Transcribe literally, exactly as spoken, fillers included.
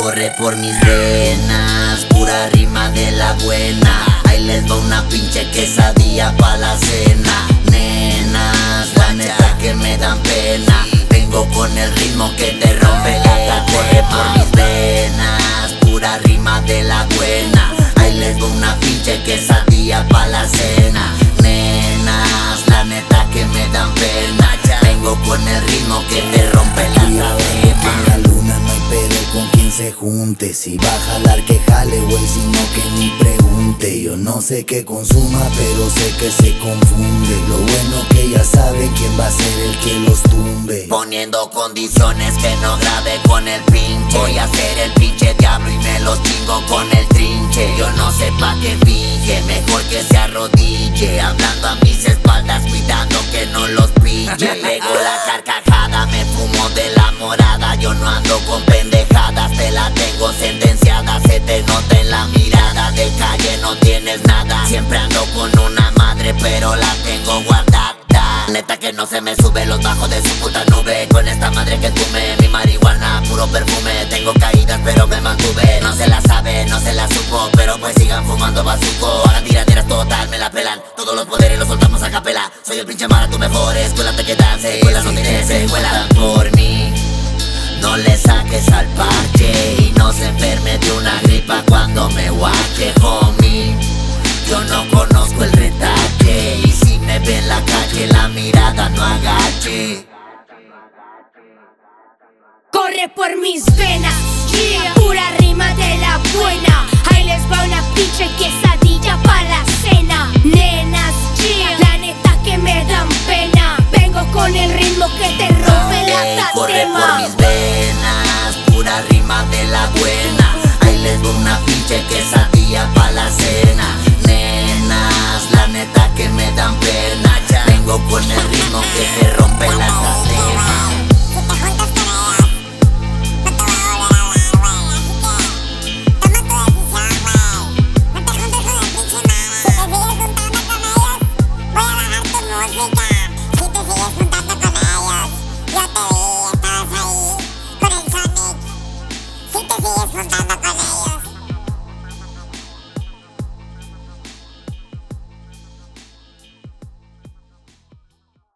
corre por mis venas, pura rima de la buena. Ahí les va una pinche quesadilla pa' la cena. Nenas, la neta que me dan pena. Vengo con el ritmo que te rompe la cadena. Corre por mis venas, pura rima de la buena. Ahí les va una pinche quesadilla pa' la cena. Nenas, la neta que me dan pena. Vengo con el ritmo que te rompe la cadena. En la luna no hay pedo con quien se junte. Si va a jalar que jale, güey, sino que ni pregunte. Yo no sé qué consuma, pero sé que se confunde. Lo bueno que ya sabe quién va a ser el que los tumbe. Poniendo condiciones que no grabe con el pinche. Voy a ser el pinche diablo y me los chingo con el trinche. Yo no sé pa' qué finge, mejor que se arrodille. Hablando a mis espaldas, cuidando que no los pille. Pego la carcajada, me fumo de la morada. Yo no ando con pendejadas, te la tengo sentenciada. Se te nota en la mirada, de calle no tienes nada. Siempre ando con una madre, pero la tengo guardada. Neta que no se me sube, los bajo de su puta nube. Con esta madre que fume, mi marihuana, puro perfume. Tengo caídas pero me mantuve. No se la sabe, no se la supo, pero pues sigan fumando bazuco. Hagan tiraderas total, me la pelan. Todos los poderes los soltamos a capela. Soy el pinche Mara, tu mejor escuela, te quedan secuelas, no tienes secuela. Por mí, no le saques al parche y no se enferme de una gripa cuando me guache, homie. Yo no conozco el retache y si me ve en la calle la mirada no agache. Corre por mis venas, yeah. Pura rima de la buena. Ahí les va una pinche quesadilla pa' la cena. Nenas, yeah. La neta que me dan pena. Vengo con el ritmo que te rompe la cadena. Corre por mis venas, pura rima de la buena. Ahí les va una pinche quesadilla pa' la cena. Nenas, la neta que me dan pena. Vengo con el ritmo que te rompe